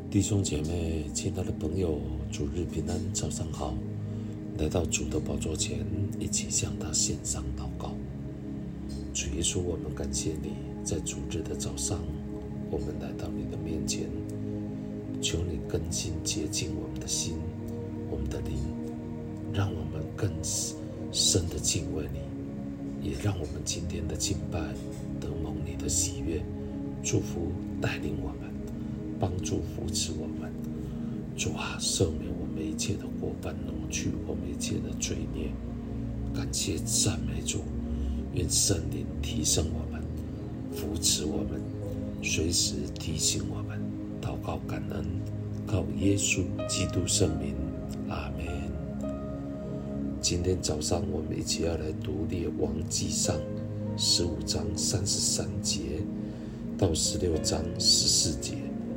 弟兄姐妹，亲爱的朋友，主日平安，早上好！来到主的宝座前，一起向他献上祷告。主耶稣，我们感谢你，在主日的早上，我们来到你的面前，求你更新洁净我们的心，我们的灵，让我们更深的敬畏你，也让我们今天的敬拜得蒙你的喜悦，祝福带领我们，帮助扶持我们。主啊，赦免我们一切的过犯，挪去我们一切的罪孽。感谢赞美主，愿圣灵提升我们，扶持我们，随时提醒我们。祷告感恩，靠耶稣基督圣名，阿们。今天早上我们一起要来读列王纪上15章33节到16章14节。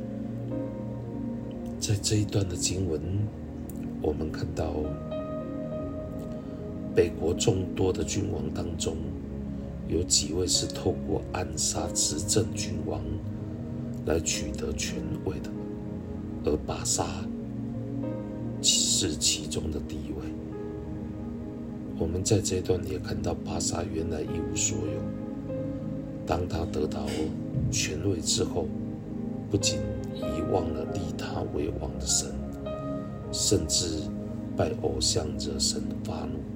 在这一段的经文，我们看到北国众多的君王当中，有几位是透过暗杀执政君王来取得权位的，而巴沙是其中的第一位。我们在这一段也看到巴沙原来一无所有，当他得到权位之后，不仅遗忘了立他为王的神，甚至拜偶像惹神发怒。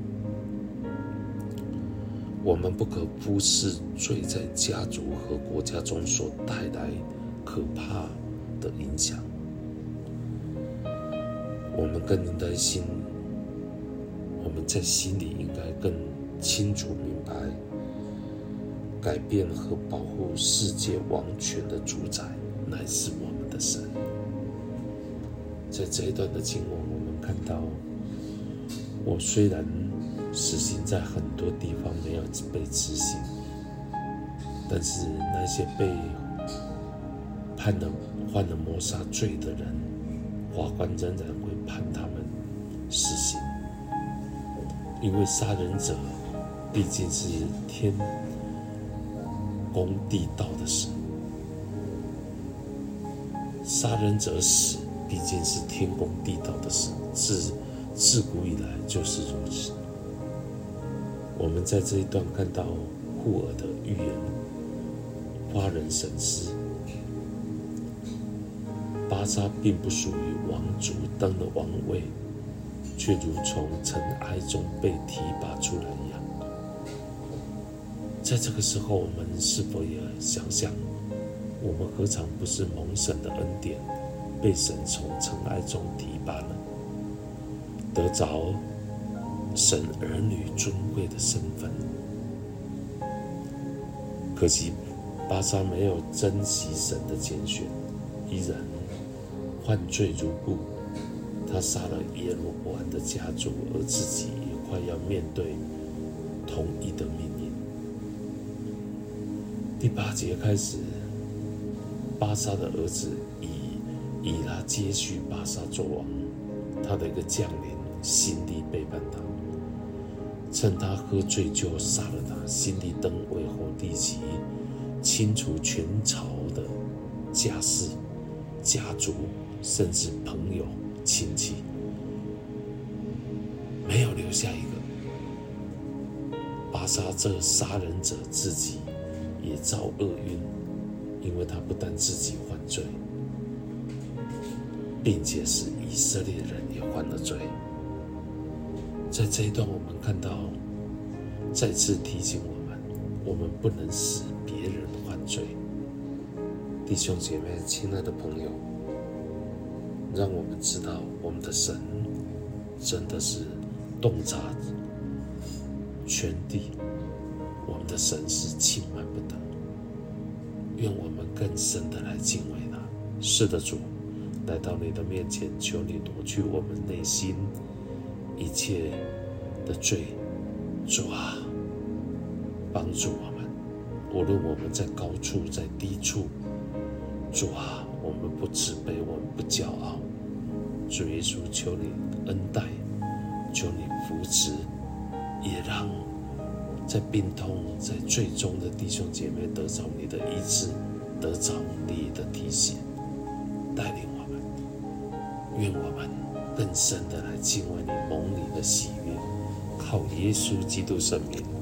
我们不可忽视罪在家族和国家中所带来可怕的影响。我们更应该我们在心里应该更清楚明白，改变和保护世界王权的主宰乃是我们的神。在这一段的经文，我们看到，我虽然死刑在很多地方没有被执行，但是那些被犯了谋杀罪的人，法官仍然会判他们死刑，因为杀人者毕竟是天公地道的事。杀人者死毕竟是天公地道的事，自古以来就是如此。我们在这一段看到户尔的预言发人深思。巴沙并不属于王族，登了王位，却如从尘埃中被提拔出来一样。在这个时候，我们是否也想想，我们何尝不是蒙神的恩典，被神从尘埃中提拔呢？得着神儿女尊贵的身份。可惜巴沙没有珍惜神的拣选，依然犯罪如故。他杀了耶罗波安的家族，而自己也快要面对同一的命运。第8节开始，巴沙的儿子以拉接续巴沙做王，他的一个将领辛利背叛他，趁他喝醉就杀了他。辛利登位后，立即清除全朝的家世、家族，甚至朋友、亲戚，没有留下一个。巴沙这杀人者自己也遭厄运，因为他不但自己犯罪，并且使以色列人也犯了罪。在这一段，我们看到再次提醒我们不能使别人犯罪。弟兄姐妹，亲爱的朋友，让我们知道我们的神真的是洞察全地，我们的神是轻慢不得。愿我们更深的来敬畏他。是的，主，来到你的面前，求你挪去我们内心一切的罪。主啊，帮助我们，无论我们在高处在低处，主啊，我们不自卑，我们不骄傲。主耶稣，求你恩待，求你扶持，也让在病痛在罪中的弟兄姐妹得着你的医治，得着你的提醒，带领我们。 愿我们更深的来敬畏你，蒙你的喜悦，靠耶稣基督圣名